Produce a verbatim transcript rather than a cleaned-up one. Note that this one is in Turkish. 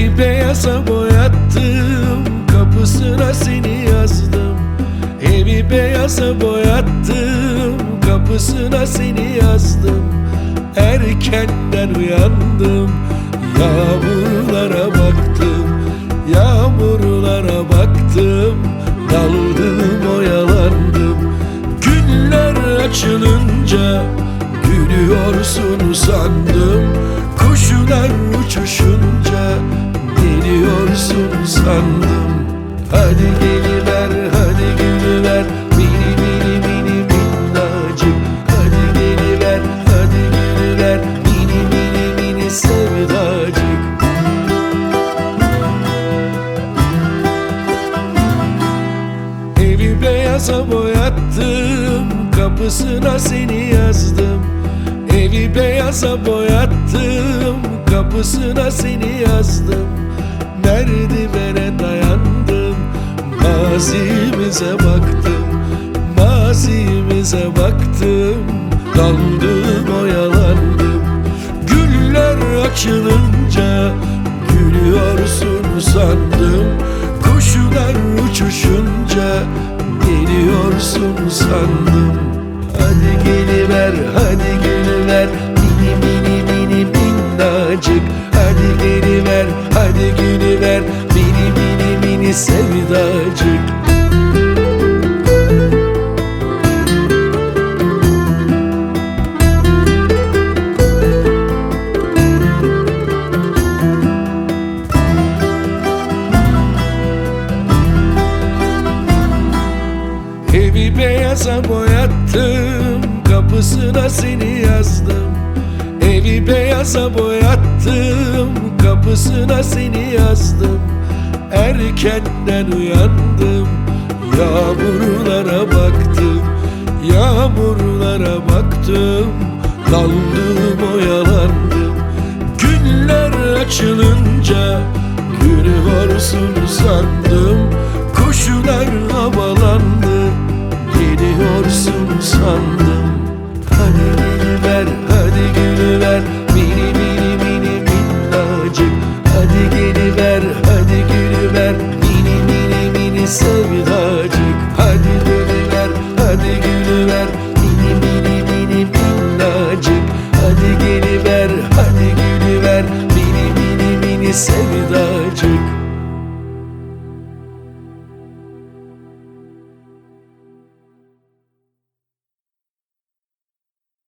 Evi beyaza boyattım, kapısına seni yazdım. Evi beyaza boyattım, kapısına seni yazdım. Erkenden uyandım, yağmurlara baktım, yağmurlara baktım. Daldım, oyalandım. Günler açılınca gülüyorsun sandım. Kuşlar uçuşunca geliyorsun sandım. Hadi geliver, hadi gülüver, mini mini mini minnacık. Hadi geliver, hadi gülüver, mini mini mini sevdacık. Evi beyaza boyattım, kapısına seni yazdım. Evi beyaza boyattım, kapısına seni yazdım. Merdivene dayandım, mazimize baktım, mazimize baktım. Daldım, oyalandım. Güller açılınca gülüyorsun sandım. Kuşlar uçuşunca geliyorsun sandım. Hadi geliver, hadi gülüver, mini mini mini minnacık. Hadi geliver, hadi gülüver, mini mini mini sevdacık. Evi beyaza boyattım, kapısına seni yazdım. Evi beyaza boyattım, kapısına seni yazdım. Erkenden uyandım, yağmurlara baktım, yağmurlara baktım. Daldım, oyalandım. Günler açılınca gülüyorsun sandım. Kuşlar havalandı, geliyorsun sandım. Hadi geliver, hadi gülüver, mini mini mini minnacık. Hadi geliver, hadi gülüver, mini mini mini sevdacık. Hadi geliver, hadi gülüver, mini mini mini minnacık. Hadi geliver, hadi gülüver, mini mini mini sevdacık.